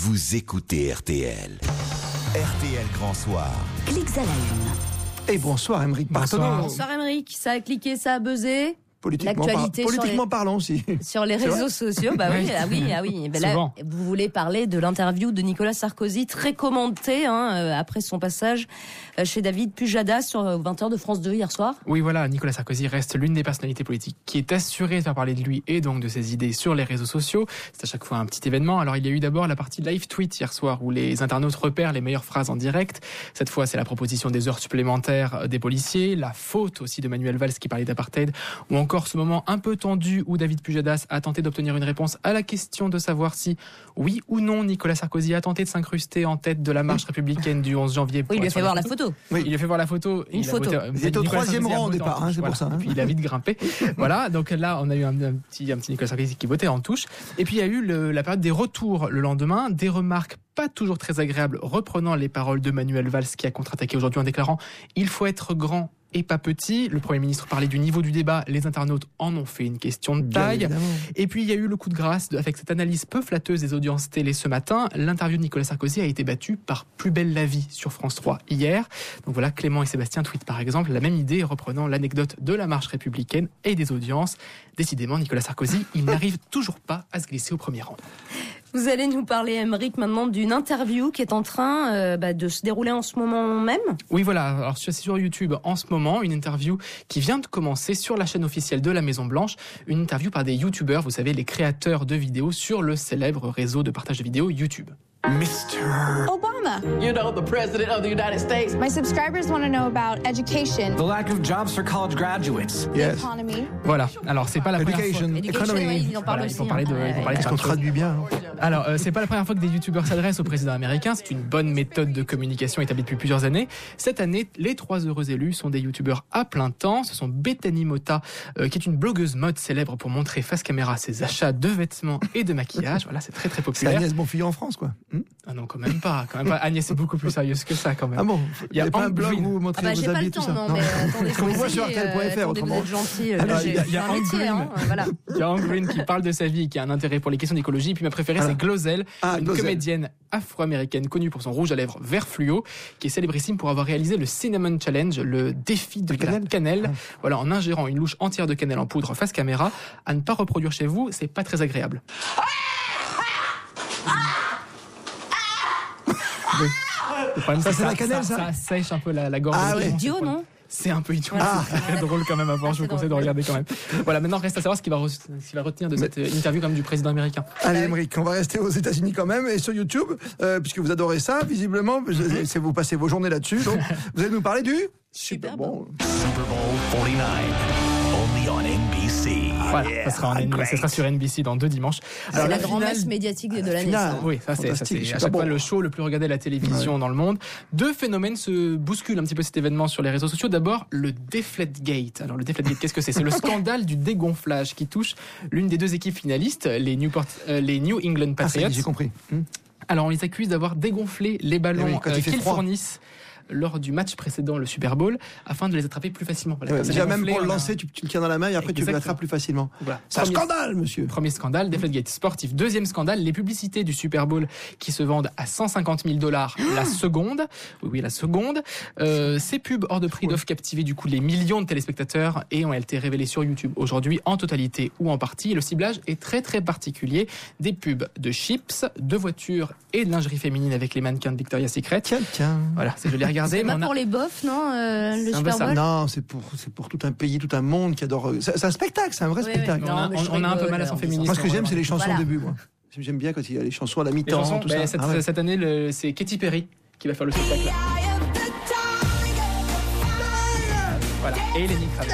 vous écoutez RTL. RTL Grand Soir. Clics à la une. Et bonsoir Aymeric Martenot. Bonsoir Aymeric, ça a cliqué, ça a buzzé. Politiquement parlant aussi. Sur les réseaux sociaux, bah oui, oui. Ben là, vous voulez parler de l'interview de Nicolas Sarkozy, très commentée après son passage chez David Pujadas sur 20h de France 2 hier soir. Oui, voilà, Nicolas Sarkozy reste l'une des personnalités politiques qui est assurée de faire parler de lui et donc de ses idées sur les réseaux sociaux. C'est à chaque fois un petit événement. Alors il y a eu d'abord la partie live tweet hier soir où les internautes repèrent les meilleures phrases en direct. Cette fois, c'est la proposition des heures supplémentaires des policiers, la faute aussi de Manuel Valls qui parlait d'apartheid, ou encore ce moment un peu tendu où David Pujadas a tenté d'obtenir une réponse à la question de savoir si, oui ou non, Nicolas Sarkozy a tenté de s'incruster en tête de la marche républicaine du 11 janvier. Oui, il lui a fait voir la photo. Oui, il lui a fait voir la photo. Une photo. Il était au troisième rang au départ, c'est pour ça. Et puis il a vite grimpé. Voilà, donc là, on a eu un petit Nicolas Sarkozy qui bottait en touche. Et puis il y a eu la période des retours le lendemain, des remarques pas toujours très agréables, reprenant les paroles de Manuel Valls qui a contre-attaqué aujourd'hui en déclarant « Il faut être grand ». Et pas petit. Le Premier ministre parlait du niveau du débat. Les internautes en ont fait une question de taille. Et puis, il y a eu le coup de grâce avec cette analyse peu flatteuse des audiences télé ce matin. L'interview de Nicolas Sarkozy a été battue par Plus belle la vie sur France 3 hier. Donc voilà, Clément et Sébastien tweetent par exemple la même idée reprenant l'anecdote de la marche républicaine et des audiences. Décidément, Nicolas Sarkozy, il n'arrive toujours pas à se glisser au premier rang. Vous allez nous parler, Aymeric, maintenant d'une interview qui est en train de se dérouler en ce moment même. Oui, voilà. Alors, c'est sur YouTube en ce moment, une interview qui vient de commencer sur la chaîne officielle de la Maison-Blanche. Une interview par des YouTubeurs, vous savez, les créateurs de vidéos sur le célèbre réseau de partage de vidéos YouTube. Mr. Obama. You know, the President of the United States. My subscribers want to know about education. The lack of jobs for college graduates. Yes. Economy. Voilà. Alors, c'est pas la première fois. Education, oui, ils en parlent aussi. Ils vont parler de Est-ce qu'on traduit bien? Alors, c'est pas la première fois que des youtubeurs s'adressent au président américain. C'est une bonne méthode de communication établie depuis plusieurs années. Cette année, les 3 heureux élus sont des youtubeurs à plein temps. Ce sont Bethany Mota, qui est une blogueuse mode célèbre pour montrer face caméra ses achats de vêtements et de maquillage. Voilà, c'est très très C'est populaire. Agnès Bonfillon en France, quoi. Ah non, quand même pas. Agnès est beaucoup plus sérieuse que ça, quand même. Ah bon? Il y a pas un Hank blog Green. où vous montrez J'ai vos pas habits le tout temps, ça? non, mais attendez, Qu'on voit sur RTL.fr, autrement. Vous êtes gentil. Il y a Hank Green. Voilà. Il y a Hank Green qui parle de sa vie et qui a un intérêt pour les questions d'écologie. Et puis ma préférée, c'est Glozell, une Glozell. comédienne afro-américaine connue pour son rouge à lèvres vert fluo, qui est célébrissime pour avoir réalisé le Cinnamon Challenge, le défi de la cannelle. Voilà, en ingérant une louche entière de cannelle en poudre face caméra. À ne pas reproduire chez vous, c'est pas très agréable. Le problème, Ça, c'est la cannelle, ça ça sèche un peu la gorge. Ah C'est ouais. idiot, non? C'est un peu idiot. Ah. C'est très drôle quand même à voir. Je vous conseille de regarder quand même. Voilà, maintenant reste à savoir ce qu'il va retenir de cette interview comme du président américain. Allez, Aymeric, on va rester aux États-Unis quand même et sur YouTube, puisque vous adorez ça, visiblement, vous passez vos journées là-dessus. Donc, vous allez nous parler du Super Bowl. Super Bowl 49. Only on NBC. Voilà, ça sera sur NBC dans 2 dimanches. C'est la finale- grand-messe médiatique de l'année. finale. ça. Oui, ça c'est Fantastique, à Super chaque fois Bowl. le show le plus regardé à la télévision dans le monde. 2 phénomènes se bousculent un petit peu cet événement sur les réseaux sociaux. D'abord, le Deflategate. Alors le Deflategate, qu'est-ce que c'est? C'est le scandale du dégonflage qui touche l'une des 2 équipes finalistes, les New England Ah, ça y Patriots. est, j'ai compris. Alors on les accuse d'avoir dégonflé les ballons Eh oui, quand il fait qu'ils froid. fournissent lors du match précédent, le Super Bowl, afin de les attraper plus facilement. Voilà, quand c'est Déjà, même dégonflé, pour le on a- lancer, tu le tiens dans la main et après tu Exactement. l'attrapes plus facilement. Voilà. C'est un Premier- scandale, monsieur. Premier scandale, Deflategate sportif. 2e scandale, les publicités du Super Bowl qui se vendent à $150 000 la seconde. Oui, la seconde. Ces pubs hors de prix doivent captiver du coup les millions de téléspectateurs et ont été révélées sur YouTube aujourd'hui en totalité ou en partie. Le ciblage est très très particulier. Des pubs de chips, de voitures et de lingerie féminine avec les mannequins de Victoria's Secret. Tiens. Voilà, je l'ai regardé. C'est mais pas on a- pour les bofs, non, le C'est un peu Super ça. Bowl? Non, c'est pour tout un pays, tout un monde qui adore. C'est un spectacle, c'est un vrai Oui, spectacle. oui. On a, Non, mais je on a un peu rigole, mal à son en féminisme. Moi, ce que j'aime, c'est les chansons Voilà. au début, moi. J'aime bien quand il y a les chansons à la Les mi-temps, chansons, tout ben, ça. Ah ouais. cette année, c'est Katy Perry qui va faire le spectacle. Voilà. Et Lenny Kravitz.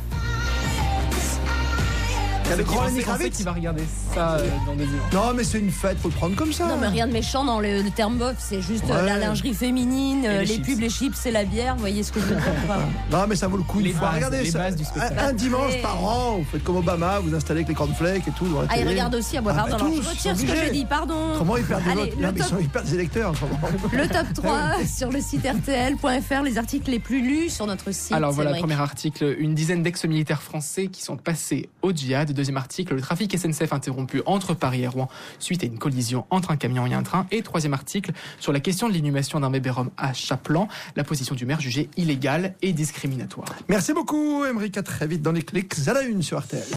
Il y a le grand Lenny C'est Français Kravitz. qui va regarder ça dans des jours. Non, mais c'est une fête, faut le prendre comme ça. Non, mais rien de méchant dans le terme bof, c'est juste Ouais. la lingerie féminine, Et les les chips. pubs, les chips et la bière, vous voyez ce que je veux dire ou pas? Non, mais ça vaut le coup Les une fois. bases, Regardez les ça. bases du spectacle. Un dimanche par an, vous faites comme Obama, vous installez avec les cornflakes et tout. Dans la Ah, il télé. regarde aussi à boire. Ah, Pardon, bah, alors, je tous, retire ce que obligés. j'ai dit, pardon. Autrement, ils perdent des Allez, votes. le Non, mais top- ils perdent des électeurs en ce moment. Le top 3 sur le site rtl.fr, les articles les plus lus sur notre site. Alors voilà, Aymeric. premier article, une dizaine d'ex-militaires français qui sont passés au djihad Deuxième article, le trafic SNCF interrompu entre Paris et Rouen suite à une collision entre un camion et un train. Et troisième article, sur la question de l'inhumation d'un bébé rome à Chaplan, la position du maire jugée illégale et discriminatoire. Merci beaucoup, Émeric. À très vite dans les clics à la une sur RTL.